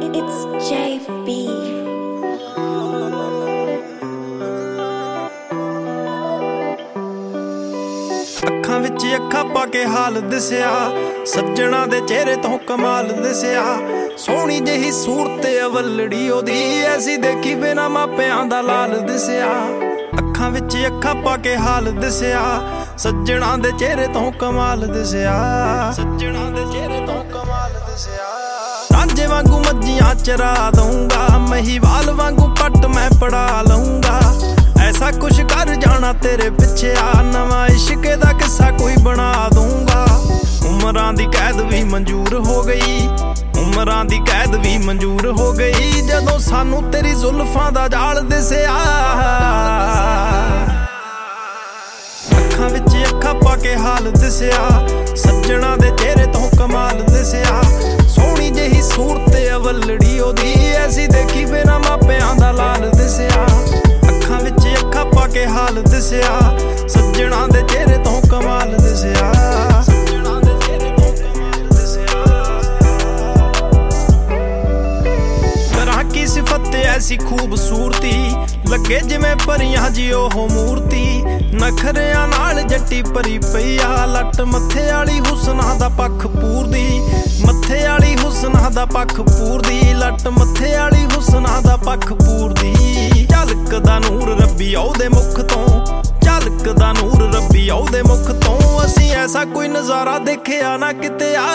It's JB. ਅੱਖਾਂ ਵਿੱਚ ਅੱਖਾਂ ਪਾ ਕੇ ਹਾਲ ਦਿਸਿਆ, ਸੱਜਣਾ ਦੇ ਚਿਹਰੇ ਤੋਂ ਕਮਾਲ ਦਿਸਿਆ। ਸੋਹਣੀ ਜਿਹੀ ਸੂਰਤ ਅਵਲੜੀ ਉਹਦੀ, ਐਸੀ ਦੇਖੀ ਬਿਨਾ ਮਾਪਿਆਂ ਦਾ ਲਾਲ ਦਿਸਿਆ। ਅੱਖਾਂ ਵਿੱਚ ਅੱਖਾਂ ਪਾ ਕੇ ਹਾਲ ਦਿਸਿਆ, ਸੱਜਣਾ ਦੇ ਚਿਹਰੇ ਤੋਂ ਕਮਾਲ ਦਿਸਿਆ। ਸੱਜਣਾ ਦੇ ਚਿਹਰੇ ਤੋਂ ਕਮਾਲ ਦਿਸਿਆ। ਰਾਂਝੇ ਵਾਂਗੂ ਮੱਝੀਆਂ ਚਰਾ ਦਊਂਗਾ, ਮਹੀਵਾਲ ਵਾਂਗੂ ਪੱਟ ਮੈਂ ਪੜਾ ਲਊਂਗਾ। ਐਸਾ ਕੁਛ ਕਰ ਜਾਣਾ ਤੇਰੇ ਪਿੱਛੇ ਆ, ਨਵਾਂ ਇਸ਼ਕ ਦਾ ਕਿੱਸਾ ਕੋਈ ਬਣਾ ਦੂੰਗਾ। ਉਮਰਾਂ ਦੀ ਕੈਦ ਵੀ ਮਨਜ਼ੂਰ ਹੋ ਗਈ, ਉਮਰਾਂ ਦੀ ਕੈਦ ਵੀ ਮਨਜ਼ੂਰ ਹੋ ਗਈ, ਜਦੋਂ ਸਾਨੂੰ ਤੇਰੀ ਜ਼ੁਲਫਾਂ ਦਾ ਜਾਲ ਦਿਸਿਆ। ਅੱਖਾਂ ਵਿੱਚ ਅੱਖਾਂ ਪਾ ਕੇ ਹਾਲ ਦਿਸਿਆ, ਸੱਜਣਾ ਦੇ ਚਿਹਰੇ ਤੋਂ ਕਮਾਲ ਦਿਸਿਆ। ਸੋਹਣੀ ਜਿਹੀ ਸੂਰਤ ਅਵਲੜੀ ਉਹਦੀ, ਐਸੀ ਦੇਖੀ ਬਿਨਾ ਮਾਪਿਆਂ ਦਾ ਲਾਲ ਦਿਸਿਆ। ਅੱਖਾਂ ਵਿੱਚ ਅੱਖਾਂ ਪਾ ਕੇ ਹਾਲ ਦਿਸਿਆ, ਸੱਜਣਾ ਦੇ ਚਿਹਰੇ ਤੋਂ ਕਮਾਲ ਦਿਸਿਆ। ਸੱਜਣਾ ਦੇ ਚਿਹਰੇ ਤੋਂ ਕਮਾਲ ਦਿਸਿਆ। ਕਰਾਂ ਕੀ ਸਿਫਤ ਐਸੀ ਖੂਬਸੂਰਤੀ, ਲੱਗੇ ਜਿਵੇਂ ਪਰੀਆਂ ਜੀ ਉਹ ਮੂਰਤੀ। ਨਖਰਿਆਂ ਨਾਲ ਜੱਟੀ ਭਰੀ ਪਈ ਆ, ਲੱਟ ਮੱਥੇ ਵਾਲੀ ਹੁਸਨਾਂ ਦਾ ਪੱਖ ਪੂਰਦੀ। ਮੱਥੇ ਵਾਲੀ ਹੁਸਨਾਂ ਦਾ ਪੱਖ ਪੂਰਦੀ, ਲੱਟ ਮੱਥੇ ਵਾਲੀ ਹੁਸਨਾਂ ਦਾ ਪੱਖ ਪੂਰਦੀ। ਝਲਕਦਾ ਨੂਰ ਰੱਬੀ ਉਹਦੇ ਮੁਖ ਤੋਂ, ਝਲਕਦਾ ਨੂਰ ਰੱਬੀ ਉਹਦੇ ਮੁਖ ਤੋਂ। ਅਸੀਂ ਐਸਾ ਕੋਈ ਨਜ਼ਾਰਾ ਦੇਖਿਆ ਨਾ ਕਿਤੇ ਆ।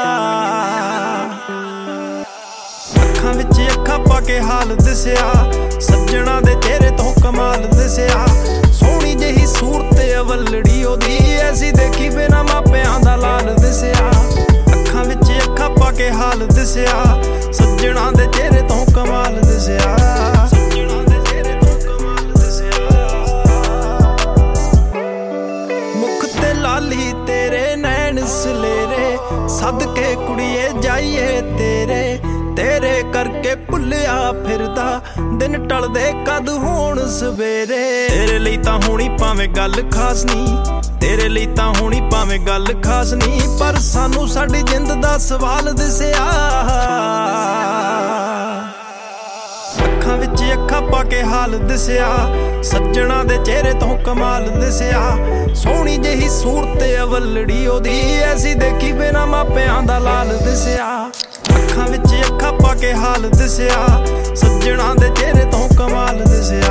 ਅੱਖਾਂ ਵਿੱਚ ਅੱਖਾਂ ਪਾ ਕੇ ਹਾਲ ਦਿਸਿਆ, ਸੱਜਣਾ ਦੇ ਚਿਹਰੇ ਤੋਂ ਕਮਾਲ ਦਿਸਿਆ। ਸੋਹਣੀ ਜਿਹੀ ਸੂਰਤ ਅਵਲੜੀ ਉਹਦੀ, ਐਸੀ ਦੇਖੀ ਬਿਨਾ ਮਾਪਿਆਂ ਦਾ ਲਾਲ ਦਿਸਿਆ। ਅੱਖਾਂ ਵਿੱਚ ਅੱਖਾਂ ਪਾ ਕੇ ਹਾਲ ਦਿਸਿਆ, ਸੱਜਣਾ ਦੇ ਚਿਹਰੇ ਤੋਂ ਕਮਾਲ ਦਿਸਿਆ। ਸੱਜਣਾ ਦੇ ਚਿਹਰੇ ਤੋਂ ਕਮਾਲ ਦਿਸਿਆ। ਮੁਖ ਤੇ ਲਾਲੀ ਤੇਰੇ ਨੈਣ ਸਲੇਰੇ, ਸਦਕੇ ਕੁੜੀਏ ਜਾਈਏ ਤੇਰੇ। ਤੇਰੇ ਕਰਕੇ ਭੁੱਲਿਆ ਫਿਰਦਾ, ਦਿਨ ਟਲਦੇ ਕਦ ਹੋਣ ਸਵੇਰੇ। ਤੇਰੇ ਲਈ ਤਾਂ ਹੋਣੀ ਭਾਵੇਂ ਗੱਲ ਖਾਸ ਨੀ, ਤੇਰੇ ਲਈ ਤਾਂ ਹੋਣੀ ਭਾਵੇਂ ਗੱਲ ਖਾਸ ਨੀ, ਪਰ ਸਾਨੂੰ ਸਾਡੀ ਜਿੰਦ ਦਾ ਸਵਾਲ ਦਿਸਿਆ। ਅੱਖਾਂ ਵਿੱਚ ਅੱਖਾਂ ਪਾ ਕੇ ਹਾਲ ਦਿਸਿਆ, ਸੱਜਣਾ ਦੇ ਚਿਹਰੇ ਤੋਂ ਕਮਾਲ ਦਿਸਿਆ। ਸੋਹਣੀ ਜਿਹੀ ਸੂਰਤ ਅਵਲੜੀ ਉਹਦੀ, ਐਸੀ ਦੇਖੀ ਬਿਨਾ ਮਾਪਿਆਂ ਦਾ ਲਾਲ ਦਿਸਿਆ। ਅੱਖਾਂ ਵਿੱਚ ਅੱਖਾਂ ਪਾ ਕੇ ਹਾਲ ਦਿਸਿਆ, ਸੱਜਣਾ ਦੇ ਚਿਹਰੇ ਤੋਂ ਕਮਾਲ ਦਿਸਿਆ।